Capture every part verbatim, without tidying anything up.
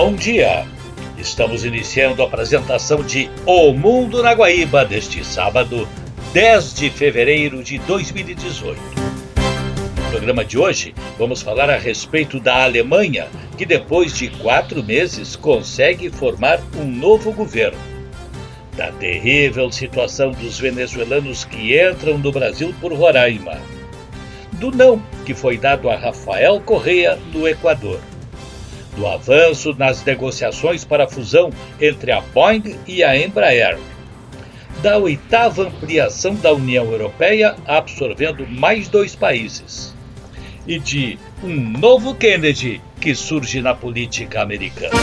Bom dia! Estamos iniciando a apresentação de O Mundo na Guaíba deste sábado, dez de fevereiro de dois mil e dezoito. No programa de hoje, vamos falar a respeito da Alemanha, que depois de quatro meses consegue formar um novo governo. Da terrível situação dos venezuelanos que entram no Brasil por Roraima. Do não que foi dado a Rafael Correa, do Equador. Do avanço nas negociações para a fusão entre a Boeing e a Embraer. Da oitava ampliação da União Europeia, absorvendo mais dois países. E de um novo Kennedy que surge na política americana.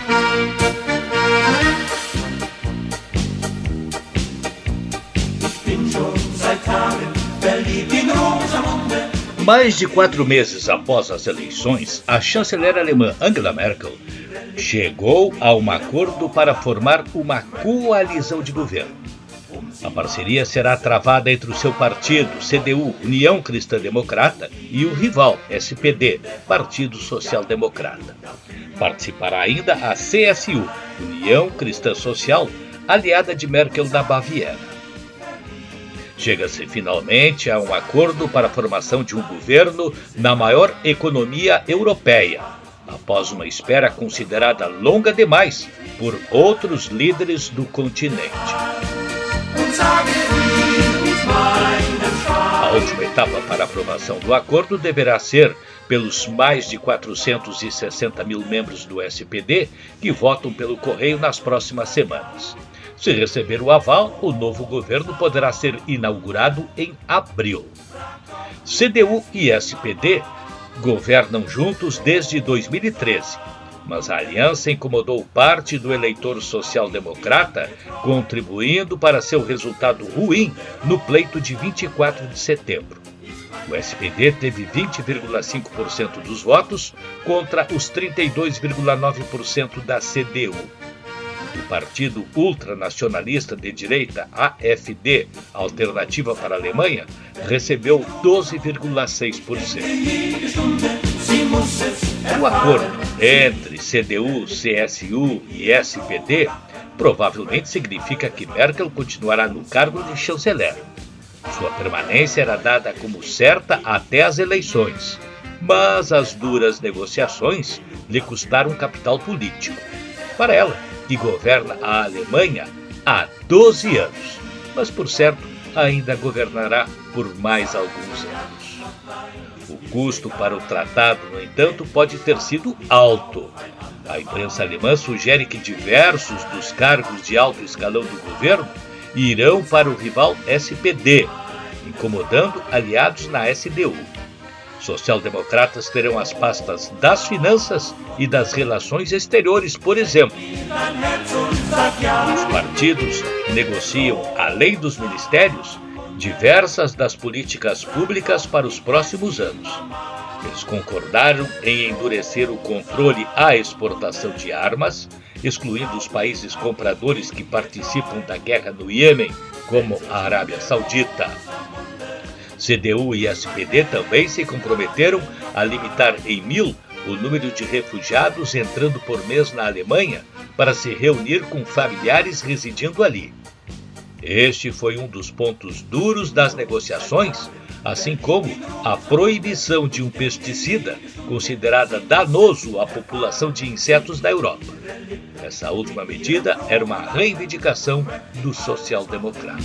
Mais de quatro meses após as eleições, a chanceler alemã Angela Merkel chegou a um acordo para formar uma coalizão de governo. A parceria será travada entre o seu partido, C D U, União Cristã Democrata, e o rival, S P D, Partido Social Democrata. Participará ainda a C S U, União Cristã Social, aliada de Merkel na Baviera. Chega-se finalmente a um acordo para a formação de um governo na maior economia europeia, após uma espera considerada longa demais por outros líderes do continente. A última etapa para a aprovação do acordo deverá ser pelos mais de quatrocentos e sessenta mil membros do S P D que votam pelo correio nas próximas semanas. Se receber o aval, o novo governo poderá ser inaugurado em abril. C D U e S P D governam juntos desde dois mil e treze, mas a aliança incomodou parte do eleitor social-democrata, contribuindo para seu resultado ruim no pleito de vinte e quatro de setembro. O S P D teve vinte vírgula cinco por cento dos votos contra os trinta e dois vírgula nove por cento da C D U. O partido ultranacionalista de direita A F D, Alternativa para a Alemanha, recebeu doze vírgula seis por cento. O acordo entre C D U, C S U e S P D provavelmente significa que Merkel continuará no cargo de chanceler. Sua permanência era dada como certa até as eleições, mas as duras negociações lhe custaram capital político. Para ela, que governa a Alemanha há doze anos, mas por certo ainda governará por mais alguns anos. O custo para o tratado, no entanto, pode ter sido alto. A imprensa alemã sugere que diversos dos cargos de alto escalão do governo irão para o rival S P D, incomodando aliados na S D U. Social-democratas terão as pastas das finanças e das relações exteriores, por exemplo. Os partidos negociam, além dos ministérios, diversas das políticas públicas para os próximos anos. Eles concordaram em endurecer o controle à exportação de armas, excluindo os países compradores que participam da guerra no Iêmen, como a Arábia Saudita. C D U e S P D também se comprometeram a limitar em mil o número de refugiados entrando por mês na Alemanha para se reunir com familiares residindo ali. Este foi um dos pontos duros das negociações, assim como a proibição de um pesticida considerada danoso à população de insetos da Europa. Essa última medida era uma reivindicação dos social-democratas.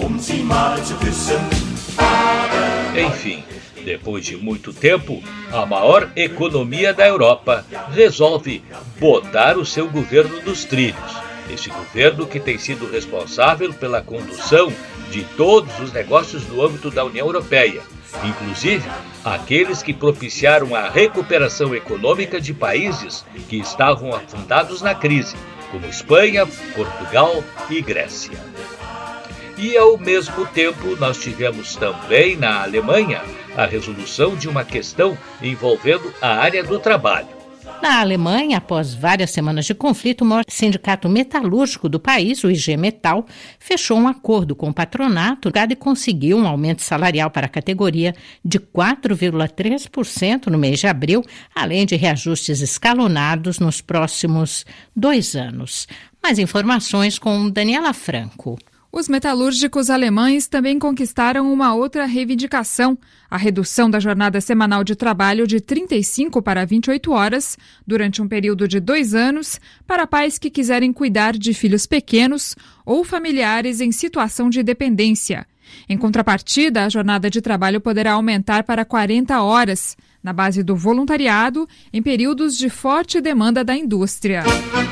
Enfim, depois de muito tempo, a maior economia da Europa resolve botar o seu governo nos trilhos. Este governo que tem sido responsável pela condução de todos os negócios no âmbito da União Europeia, inclusive aqueles que propiciaram a recuperação econômica de países que estavam afundados na crise, como Espanha, Portugal e Grécia. E, ao mesmo tempo, nós tivemos também na Alemanha a resolução de uma questão envolvendo a área do trabalho. Na Alemanha, após várias semanas de conflito, o maior sindicato metalúrgico do país, o I G Metall, fechou um acordo com o patronato e conseguiu um aumento salarial para a categoria de quatro vírgula três por cento no mês de abril, além de reajustes escalonados nos próximos dois anos. Mais informações com Daniela Franco. Os metalúrgicos alemães também conquistaram uma outra reivindicação, a redução da jornada semanal de trabalho de trinta e cinco para vinte e oito horas, durante um período de dois anos, para pais que quiserem cuidar de filhos pequenos ou familiares em situação de dependência. Em contrapartida, a jornada de trabalho poderá aumentar para quarenta horas, na base do voluntariado, em períodos de forte demanda da indústria.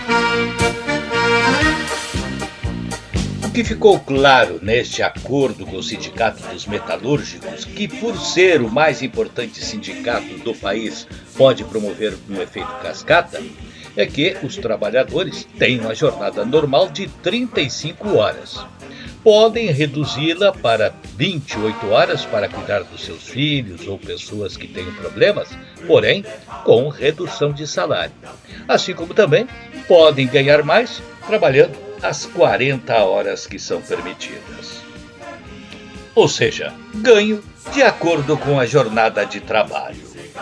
O que ficou claro neste acordo com o Sindicato dos Metalúrgicos, que por ser o mais importante sindicato do país pode promover um efeito cascata, é que os trabalhadores têm uma jornada normal de trinta e cinco horas. Podem reduzi-la para vinte e oito horas para cuidar dos seus filhos ou pessoas que tenham problemas, porém com redução de salário. Assim como também podem ganhar mais trabalhando as quarenta horas que são permitidas. Ou seja, ganho de acordo com a jornada de trabalho.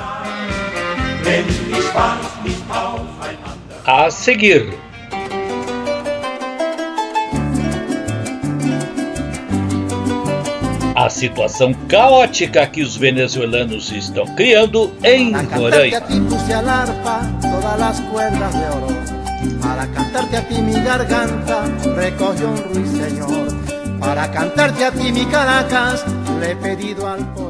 A seguir, a situação caótica que os venezuelanos estão criando em Roraima. Para cantarte a ti mi garganta recogió un ruiseñor. Para cantarte a ti mi Caracas le he pedido al